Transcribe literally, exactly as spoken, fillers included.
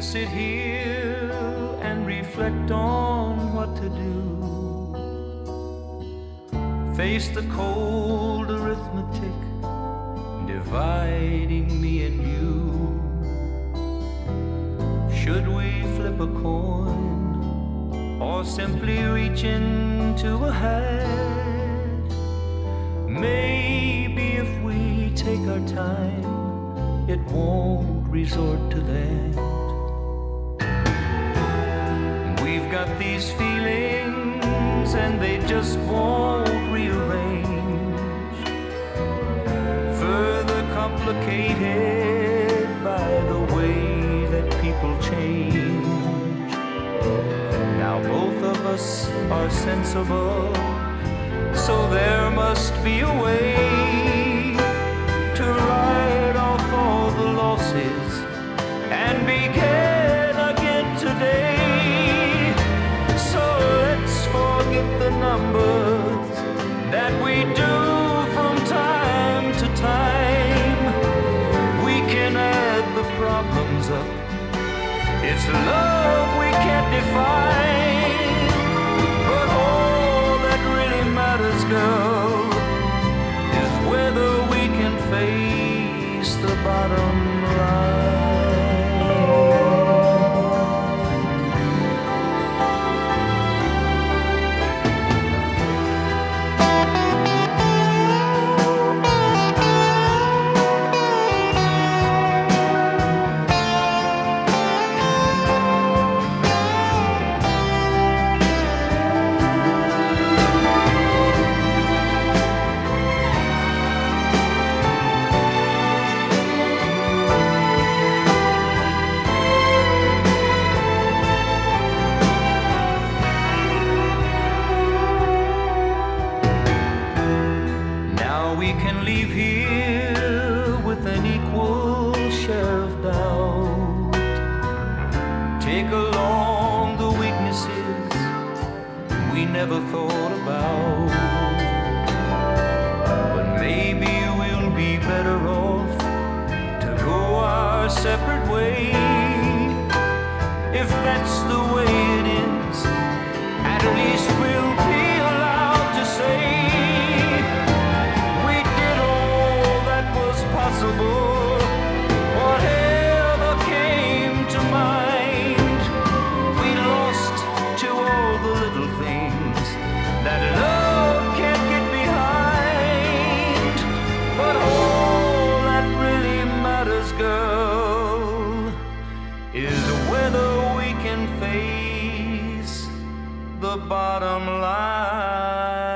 sit here and reflect on what to do. Face the cold arithmetic dividing me and you. Should we flip a coin or simply reach into a hat? Maybe if we take our time, it won't resort to that. We've got these feelings and they just won't rearrange. Further complicated by the way that people change. Now both of us are sensible, so there must be a way to write off all the losses and begin again today. So let's forget the numbers that we do from time to time. We can add the problems up. It's love we can't define. But all that really matters, girl, is whether we can face the bottom line. We can leave here with an equal share of doubt. Take along the weaknesses we never thought about. But maybe we'll be better off to go our separate way. If that's the way it is, at least we'll be allowed to say possible. Whatever came to mind, we lost to all the little things that love can't get behind. But all that really matters, girl, is whether we can face the bottom line.